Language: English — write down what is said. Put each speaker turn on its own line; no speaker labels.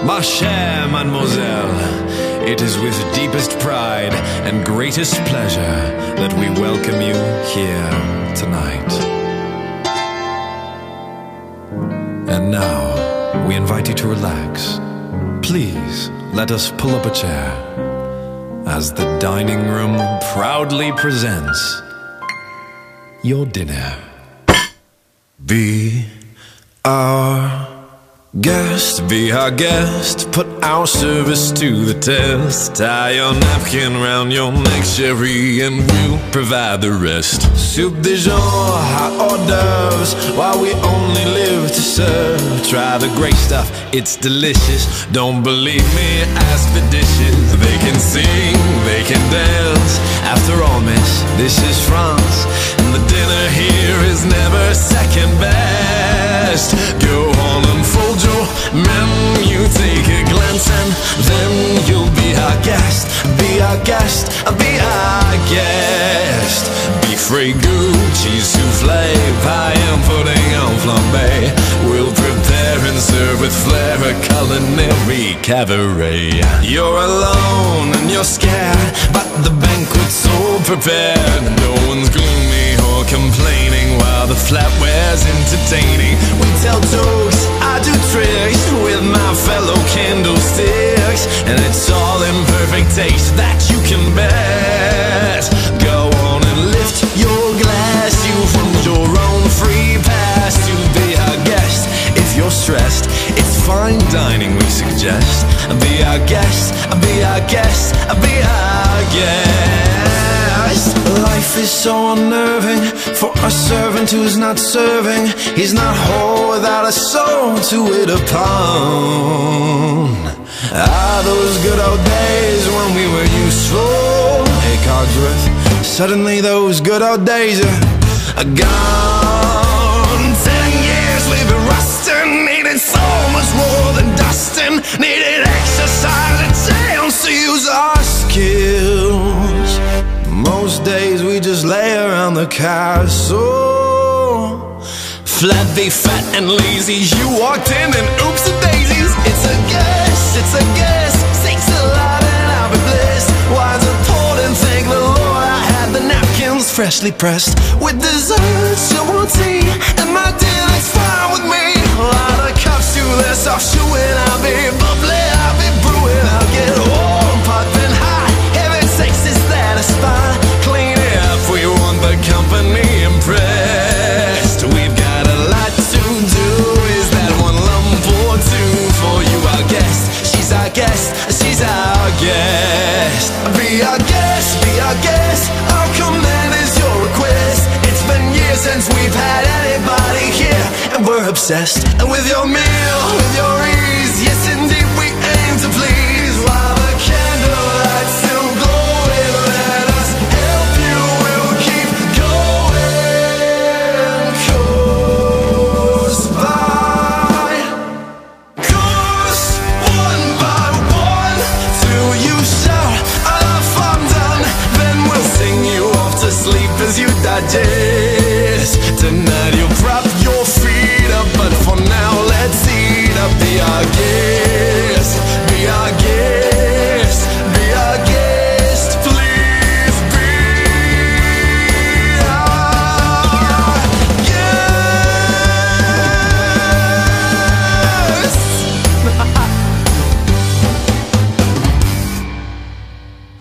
Ma chère mademoiselle, it is with deepest pride and greatest pleasure that we welcome you here tonight. And now, we invite you to relax. Please, let us pull up a chair as the dining room proudly presents your dinner. Be our guest, be our guest, put our service to the test. Tie your napkin round your neck, sherry, and we'll provide the rest. Soup de jour, hot hors d'oeuvres, while we only live to serve. Try the great stuff, it's delicious. Don't believe me, ask the dishes. They can sing, they can dance. After all, miss, this is France, and the dinner here is never second best. Go on and fold your menu, take a glance, and then you'll be our guest. Be our guest, be our guest. Beef ragout, cheese soufflé, pie and pudding en flambé. We'll prepare and serve with flair a culinary cabaret. You're alone and you're scared, but the banquet's all prepared. No one's gloomy or complaining while the flatware's entertaining. We tell jokes, I do tricks with my fellow candlesticks, and it's all in perfect taste that you can bet. Go on and lift your glass, you've earned your own free pass to be our guest. If you're stressed, it's fine dining we suggest. Be our guest, be our guest, be our guest. Life is so unnerving for a servant who's not serving. He's not whole without a soul to wait upon. Ah, those good old days when we were useful. Hey, Cogsworth, suddenly those good old days are gone. 10 years leaving rusting, needed so much more than dusting. Needed exercise and chance to use our skills. Most days we just lay around the castle. Flat, be fat and lazy. You walked in and oops a daisies. It's a guess, it's a guess. Sakes alive and I'll be blessed. Wine's a port and thank the Lord I had the napkins freshly pressed. With dessert, you want tea, and my dear, that's fine with me. A lot of cups to this offshooting. I'll be bubbly, I'll be brewing. I'll get warm, popping hot. Heavy sex is satisfied. Clean it up, we want the company impressed. We've got a lot to do. Is that one lump or two for you, our guest? She's our guest, she's our guest. Be our guest, be our guest. Our command is your request. It's been years since we've had anybody here, and we're obsessed with your meal, with your ease. Yes, indeed.